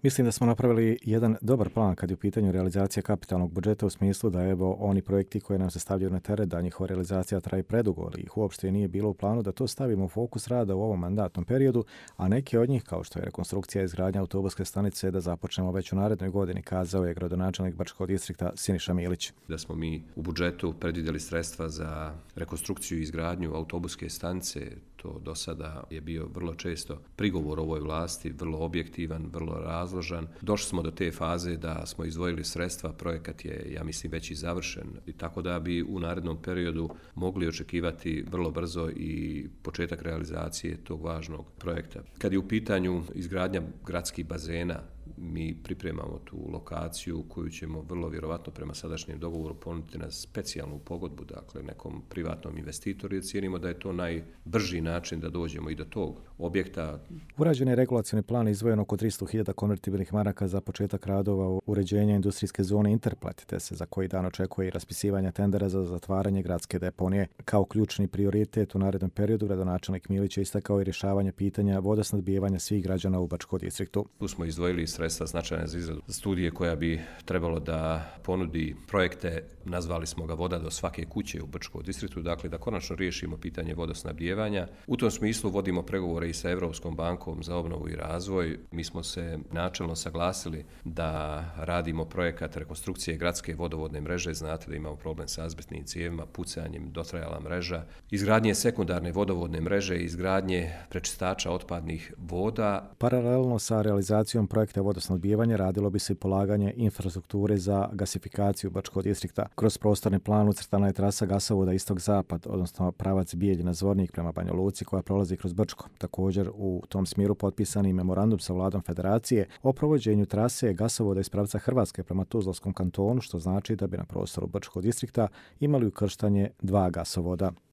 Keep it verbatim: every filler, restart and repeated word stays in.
Mislim da smo napravili jedan dobar plan kad je u pitanju realizacija kapitalnog budžeta u smislu da evo oni projekti koji nam se stavljaju na teret, da njihova realizacija traje predugo, ali ih uopšte nije bilo u planu da to stavimo u fokus rada u ovom mandatnom periodu, a neki od njih, kao što je rekonstrukcija i izgradnja autobuske stanice, da započnemo već u narednoj godini, kazao je gradonačelnik Brčkog distrikta Siniša Milić. Da smo mi u budžetu predvidjeli sredstva za rekonstrukciju i izgradnju autobuske stanice, to do sada je bio vrlo često prigovor ovoj vlasti, vrlo objektivan, vrlo razložan. Došli smo do te faze da smo izdvojili sredstva, projekat je, ja mislim, već i završen, i tako da bi u narednom periodu mogli očekivati vrlo brzo i početak realizacije tog važnog projekta. Kad je u pitanju izgradnja gradskih bazena, mi pripremamo tu lokaciju koju ćemo vrlo vjerovatno prema sadašnjem dogovoru ponuditi na specijalnu pogodbu, dakle nekom privatnom investitoru, jer cijenimo da je to najbrži način da dođemo i do tog objekta. Urađen je regulacioni plan, izdvojeno oko tristo hiljada konvertibilnih maraka za početak radova uređenja industrijske zone Interplat, te se za koji dan očekuje i raspisivanje tendera za zatvaranje gradske deponije. Kao ključni prioritet u narednom periodu gradonačelnik Milić je istakao i rješavanje pitanja vodosnadbijevanja svih građana u Brčkom distriktu. Tu smo izdvojili sredstva značajne za izradu studije koja bi trebalo da ponudi projekte, nazvali smo ga Voda do svake kuće u Brčkom distriktu, dakle da konačno riješimo pitanje vodosnabdijevanja. U tom smislu vodimo pregovore i sa Europskom bankom za obnovu i razvoj. Mi smo se načelno saglasili da radimo projekat rekonstrukcije gradske vodovodne mreže. Znate da imamo problem sa azbestnim cijevima, pucanjem, dotrajala mreža, izgradnje sekundarne vodovodne mreže, izgradnje prečistača otpadnih voda. Paralelno sa realizacijom projekta vodosnadbijevanja radilo bi se i polaganje infrastrukture za gasifikaciju Brčkog distrikta. Kroz prostorni plan ucrtana je trasa gasovoda istok-zapad, odnosno pravac Bijeljina-Zvornik prema Banja Luci koja prolazi kroz Brčko. Također u tom smjeru potpisani memorandum sa vladom Federacije o provođenju trase gasovoda iz pravca Hrvatske prema Tuzlanskom kantonu, što znači da bi na prostoru Brčkog distrikta imali ukrštanje dva gasovoda.